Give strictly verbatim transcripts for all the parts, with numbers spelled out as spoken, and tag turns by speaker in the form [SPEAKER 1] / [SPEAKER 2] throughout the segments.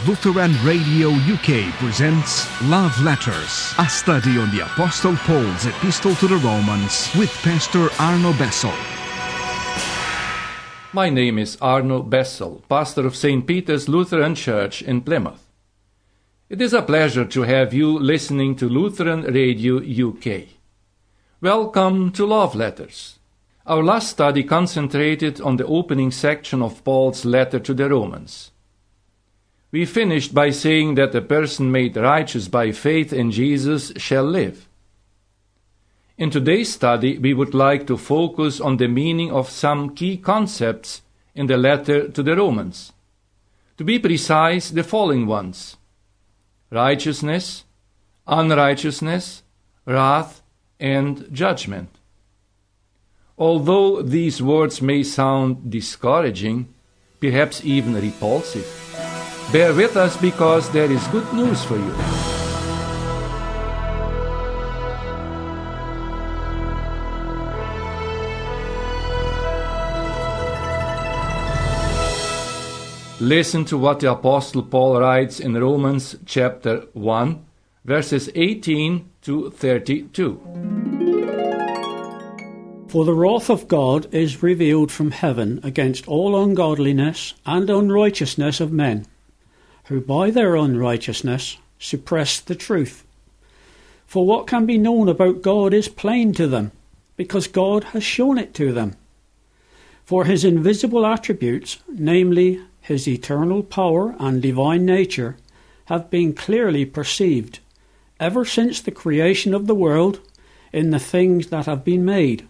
[SPEAKER 1] Lutheran Radio U K presents Love Letters, a study on the Apostle Paul's Epistle to the Romans with Pastor Arno Bessel.
[SPEAKER 2] My name is Arno Bessel, pastor of Saint Peter's Lutheran Church in Plymouth. It is a pleasure to have you listening to Lutheran Radio U K. Welcome to Love Letters. Our last study concentrated on the opening section of Paul's letter to the Romans. We finished by saying that a person made righteous by faith in Jesus shall live. In today's study, we would like to focus on the meaning of some key concepts in the letter to the Romans. To be precise, the following ones: righteousness, unrighteousness, wrath, and judgment. Although these words may sound discouraging, perhaps even repulsive, bear with us because there is good news for you. Listen to what the Apostle Paul writes in Romans chapter one, verses eighteen to thirty-two.
[SPEAKER 3] For the wrath of God is revealed from heaven against all ungodliness and unrighteousness of men, who by their unrighteousness suppress the truth. For what can be known about God is plain to them, because God has shown it to them. For his invisible attributes, namely his eternal power and divine nature, have been clearly perceived, ever since the creation of the world, in the things that have been made.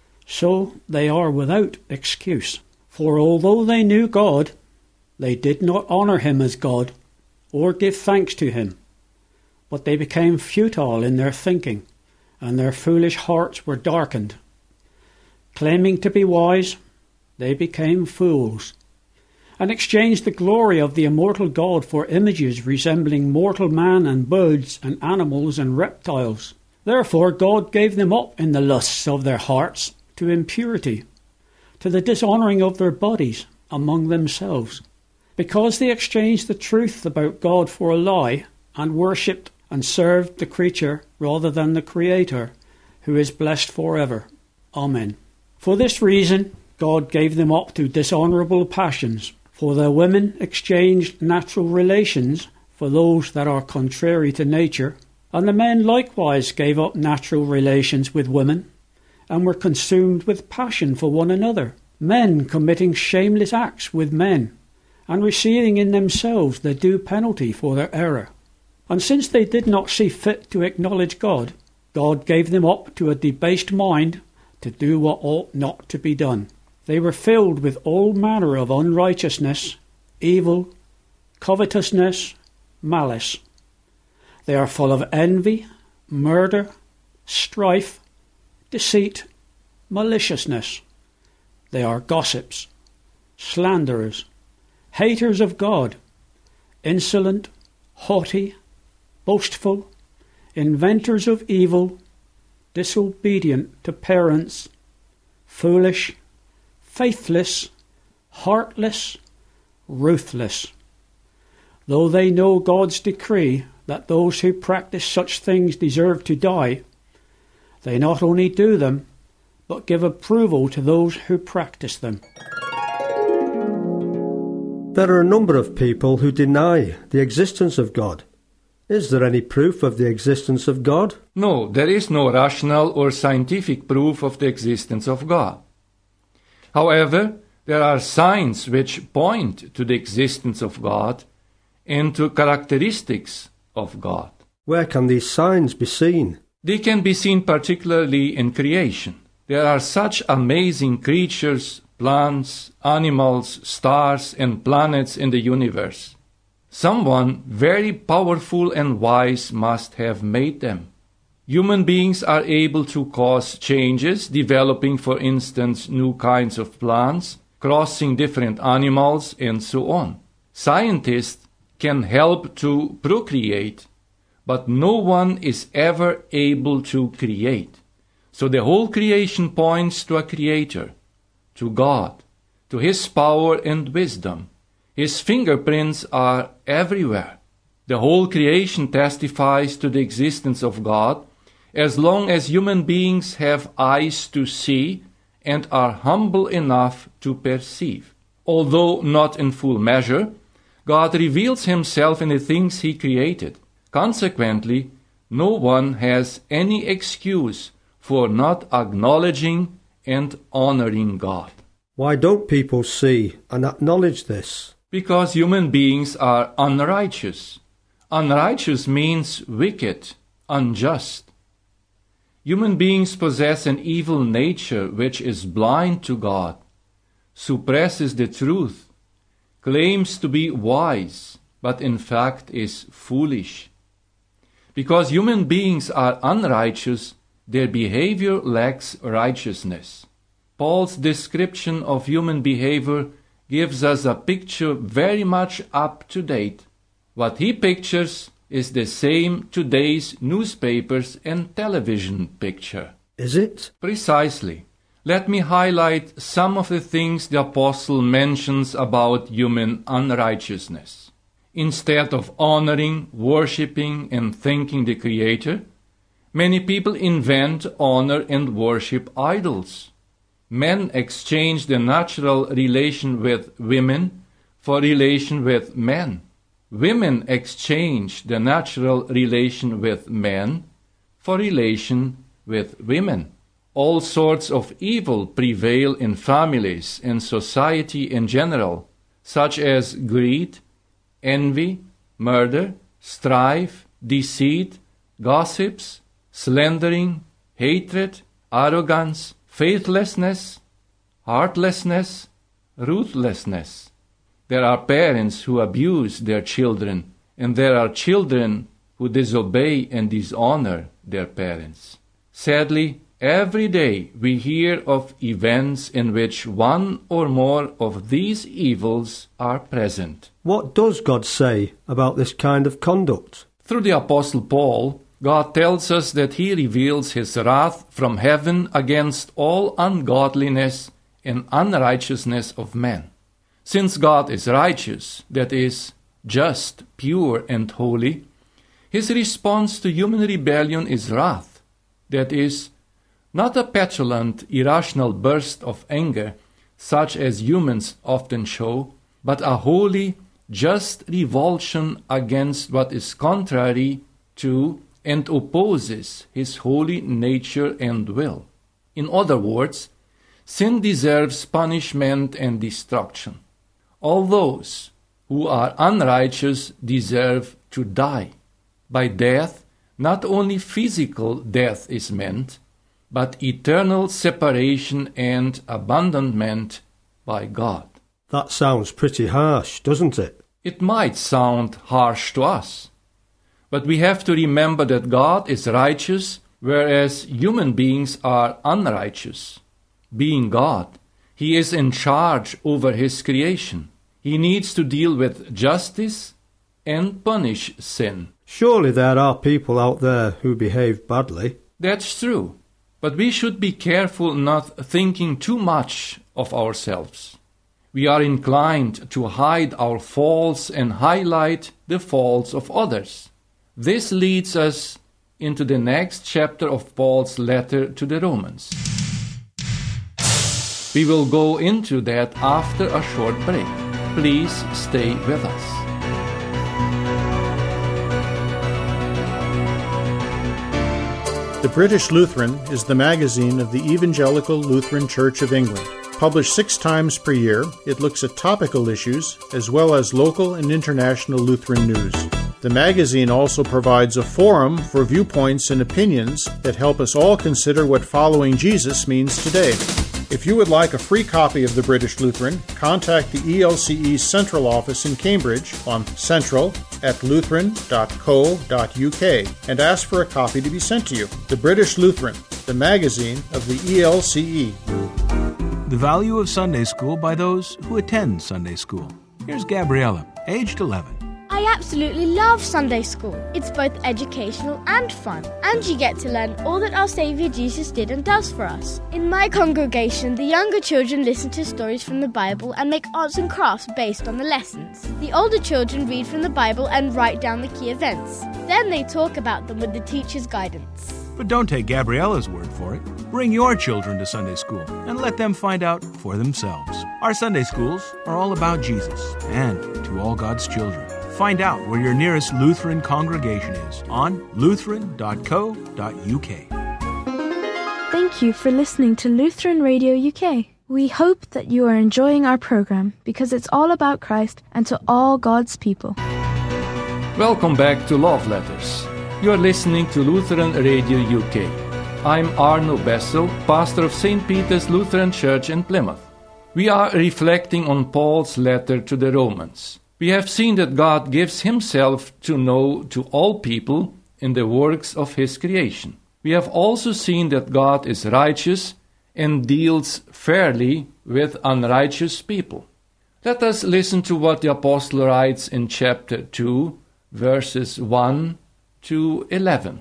[SPEAKER 3] So they are without excuse. For although they knew God, they did not honour him as God, or give thanks to him. But they became futile in their thinking, and their foolish hearts were darkened. Claiming to be wise, they became fools, and exchanged the glory of the immortal God for images resembling mortal man and birds and animals and reptiles. Therefore God gave them up in the lusts of their hearts to impurity, to the dishonouring of their bodies among themselves, because they exchanged the truth about God for a lie, and worshipped and served the creature rather than the Creator, who is blessed forever. Amen. For this reason God gave them up to dishonourable passions, for their women exchanged natural relations for those that are contrary to nature, and the men likewise gave up natural relations with women, and were consumed with passion for one another, men committing shameless acts with men, and receiving in themselves the due penalty for their error. And since they did not see fit to acknowledge God, God gave them up to a debased mind to do what ought not to be done. They were filled with all manner of unrighteousness, evil, covetousness, malice. They are full of envy, murder, strife, deceit, maliciousness. They are gossips, slanderers, haters of God, insolent, haughty, boastful, inventors of evil, disobedient to parents, foolish, faithless, heartless, ruthless. Though they know God's decree that those who practice such things deserve to die, they not only do them, but give approval to those who practice them.
[SPEAKER 4] There are a number of people who deny the existence of God. Is there any proof of the existence of God?
[SPEAKER 2] No, there is no rational or scientific proof of the existence of God. However, there are signs which point to the existence of God and to characteristics of God.
[SPEAKER 4] Where can these signs be seen?
[SPEAKER 2] They can be seen particularly in creation. There are such amazing creatures, plants, animals, stars, and planets in the universe. Someone very powerful and wise must have made them. Human beings are able to cause changes, developing, for instance, new kinds of plants, crossing different animals, and so on. Scientists can help to procreate, but no one is ever able to create. So the whole creation points to a creator, to God, to his power and wisdom, His fingerprints are everywhere. The whole creation testifies to the existence of God as long as human beings have eyes to see and are humble enough to perceive. Although not in full measure, God reveals himself in the things he created. Consequently, no one has any excuse for not acknowledging and honoring God.
[SPEAKER 4] Why don't people see and acknowledge this?
[SPEAKER 2] Because human beings are unrighteous. Unrighteous means wicked, unjust. Human beings possess an evil nature which is blind to God, suppresses the truth, claims to be wise, but in fact is foolish. Because human beings are unrighteous, their behavior lacks righteousness. Paul's description of human behavior gives us a picture very much up to date. What he pictures is the same today's newspapers and television picture.
[SPEAKER 4] Is it?
[SPEAKER 2] Precisely. Let me highlight some of the things the apostle mentions about human unrighteousness. Instead of honoring, worshipping, and thanking the Creator, many people invent, honor, and worship idols. Men exchange the natural relation with women for relation with men. Women exchange the natural relation with men for relation with women. All sorts of evil prevail in families and society in general, such as greed, envy, murder, strife, deceit, gossips, slandering, hatred, arrogance, faithlessness, heartlessness, ruthlessness. There are parents who abuse their children, and there are children who disobey and dishonor their parents. Sadly, every day we hear of events in which one or more of these evils are present.
[SPEAKER 4] What does God say about this kind of conduct?
[SPEAKER 2] Through the Apostle Paul, God tells us that he reveals his wrath from heaven against all ungodliness and unrighteousness of men. Since God is righteous, that is, just, pure, and holy, his response to human rebellion is wrath, that is, not a petulant, irrational burst of anger, such as humans often show, but a holy, just revulsion against what is contrary to and opposes his holy nature and will. In other words, sin deserves punishment and destruction. All those who are unrighteous deserve to die. By death, not only physical death is meant, but eternal separation and abandonment by God.
[SPEAKER 4] That sounds pretty harsh, doesn't it?
[SPEAKER 2] It might sound harsh to us, but we have to remember that God is righteous, whereas human beings are unrighteous. Being God, he is in charge over his creation. He needs to deal with justice and punish sin.
[SPEAKER 4] Surely there are people out there who behave badly.
[SPEAKER 2] That's true, but we should be careful not thinking too much of ourselves. We are inclined to hide our faults and highlight the faults of others. This leads us into the next chapter of Paul's letter to the Romans. We will go into that after a short break. Please stay with us.
[SPEAKER 5] The British Lutheran is the magazine of the Evangelical Lutheran Church of England. Published six times per year, it looks at topical issues as well as local and international Lutheran news. The magazine also provides a forum for viewpoints and opinions that help us all consider what following Jesus means today. If you would like a free copy of the British Lutheran, contact the E L C E Central Office in Cambridge on central at lutheran dot co dot U K and ask for a copy to be sent to you. The British Lutheran, the magazine of the E L C E.
[SPEAKER 6] The value of Sunday school by those who attend Sunday school. Here's Gabriella, aged eleven.
[SPEAKER 7] I absolutely love Sunday school. It's both educational and fun, and you get to learn all that our Saviour Jesus did and does for us. In my congregation, the younger children listen to stories from the Bible and make arts and crafts based on the lessons. The older children read from the Bible and write down the key events. Then they talk about them with the teacher's guidance.
[SPEAKER 6] But don't take Gabriella's word for it. Bring your children to Sunday school and let them find out for themselves. Our Sunday schools are all about Jesus and to all God's children. Find out where your nearest Lutheran congregation is on lutheran dot co dot u k.
[SPEAKER 8] Thank you for listening to Lutheran Radio U K. We hope that you are enjoying our program because it's all about Christ and to all God's people.
[SPEAKER 2] Welcome back to Love Letters. You are listening to Lutheran Radio U K. I'm Arno Bessel, pastor of Saint Peter's Lutheran Church in Plymouth. We are reflecting on Paul's letter to the Romans. We have seen that God gives himself to know to all people in the works of his creation. We have also seen that God is righteous and deals fairly with unrighteous people. Let us listen to what the apostle writes in chapter two, verses one to eleven.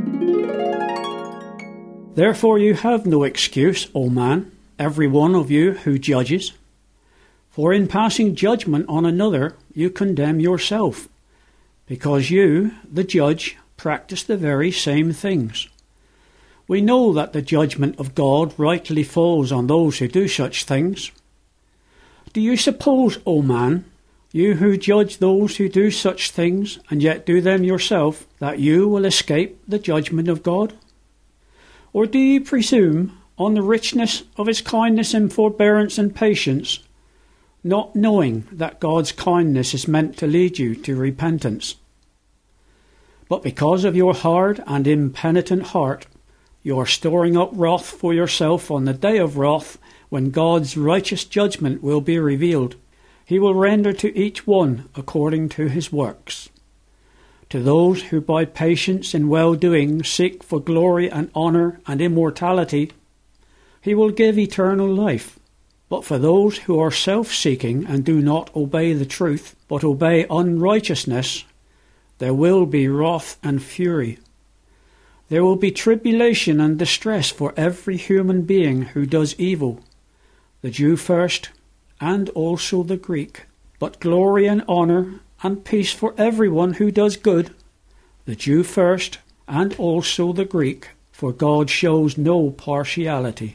[SPEAKER 3] Therefore you have no excuse, O man, every one of you who judges. For in passing judgment on another, you condemn yourself, because you, the judge, practice the very same things. We know that the judgment of God rightly falls on those who do such things. Do you suppose, O man, you who judge those who do such things, and yet do them yourself, that you will escape the judgment of God? Or do you presume on the richness of his kindness and forbearance and patience, not knowing that God's kindness is meant to lead you to repentance? But because of your hard and impenitent heart, you are storing up wrath for yourself on the day of wrath, when God's righteous judgment will be revealed. He will render to each one according to his works. To those who by patience in well-doing seek for glory and honour and immortality, he will give eternal life. But for those who are self-seeking and do not obey the truth, but obey unrighteousness, there will be wrath and fury. There will be tribulation and distress for every human being who does evil, the Jew first, and also the Greek, but glory and honour and peace for everyone who does good, the Jew first, and also the Greek, for God shows no partiality.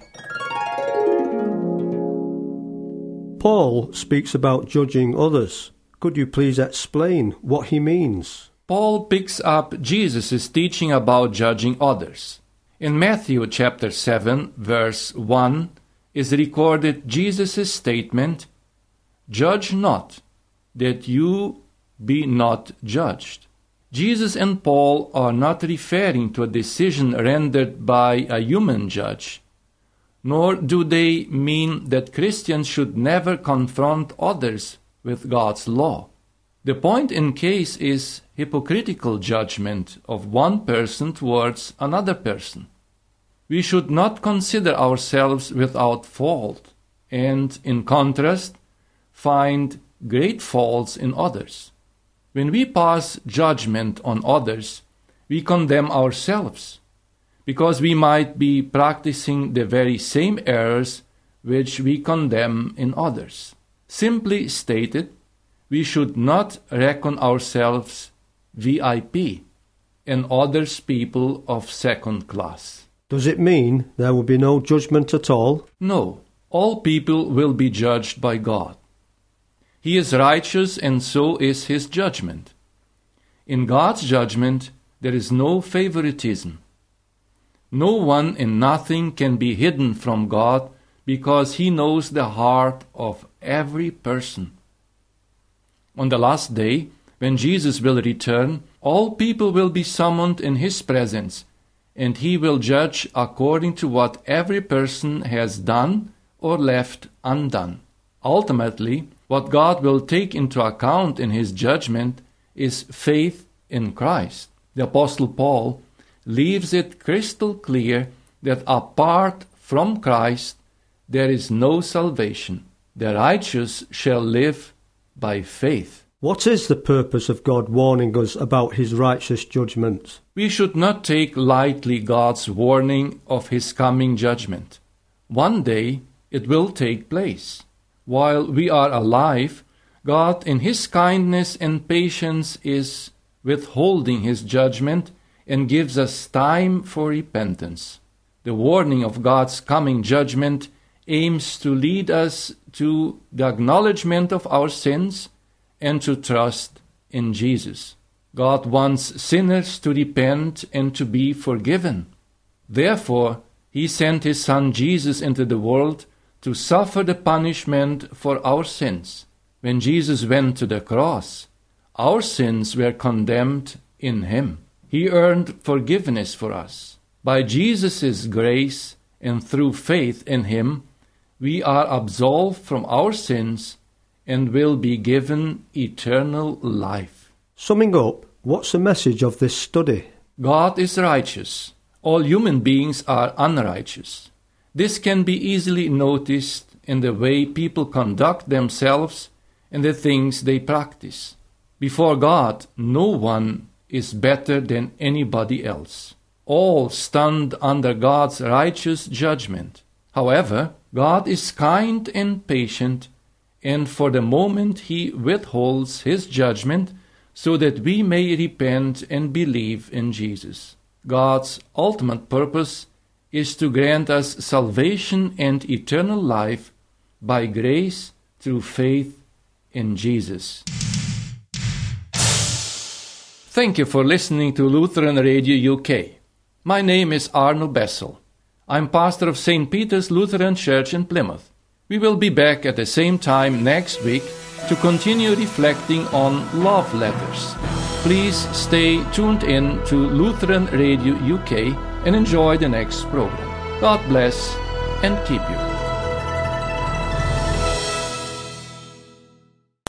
[SPEAKER 4] Paul speaks about judging others. Could you please explain what he means?
[SPEAKER 2] Paul picks up Jesus' teaching about judging others. In Matthew chapter seven, verse one, is recorded Jesus' statement, "Judge not, that you be not judged." Jesus and Paul are not referring to a decision rendered by a human judge, nor do they mean that Christians should never confront others with God's law. The point in case is hypocritical judgment of one person towards another person. We should not consider ourselves without fault, and, in contrast, find great faults in others. When we pass judgment on others, we condemn ourselves, because we might be practicing the very same errors which we condemn in others. Simply stated, we should not reckon ourselves V I P and others people of second class.
[SPEAKER 4] Does it mean there will be no judgment at all?
[SPEAKER 2] No, all people will be judged by God. He is righteous, and so is his judgment. In God's judgment, there is no favoritism. No one and nothing can be hidden from God, because he knows the heart of every person. On the last day, when Jesus will return, all people will be summoned in his presence, and he will judge according to what every person has done or left undone. Ultimately, what God will take into account in his judgment is faith in Christ. The Apostle Paul leaves it crystal clear that apart from Christ there is no salvation. The righteous shall live by faith.
[SPEAKER 4] What is the purpose of God warning us about his righteous judgment?
[SPEAKER 2] We should not take lightly God's warning of his coming judgment. One day it will take place. While we are alive, God in his kindness and patience is withholding his judgment and gives us time for repentance. The warning of God's coming judgment aims to lead us to the acknowledgement of our sins and to trust in Jesus. God wants sinners to repent and to be forgiven. Therefore, he sent his Son Jesus into the world to suffer the punishment for our sins. When Jesus went to the cross, our sins were condemned in him. He earned forgiveness for us. By Jesus' grace and through faith in him, we are absolved from our sins and will be given eternal life.
[SPEAKER 4] Summing up, what's the message of this study?
[SPEAKER 2] God is righteous. All human beings are unrighteous. This can be easily noticed in the way people conduct themselves and the things they practice. Before God, no one is better than anybody else. All stand under God's righteous judgment. However, God is kind and patient, and for the moment he withholds his judgment so that we may repent and believe in Jesus. God's ultimate purpose is to grant us salvation and eternal life by grace through faith in Jesus. Thank you for listening to Lutheran Radio U K. My name is Arno Bessel. I'm pastor of Saint Peter's Lutheran Church in Plymouth. We will be back at the same time next week to continue reflecting on love letters. Please stay tuned in to Lutheran Radio U K and enjoy the next program. God bless and keep you.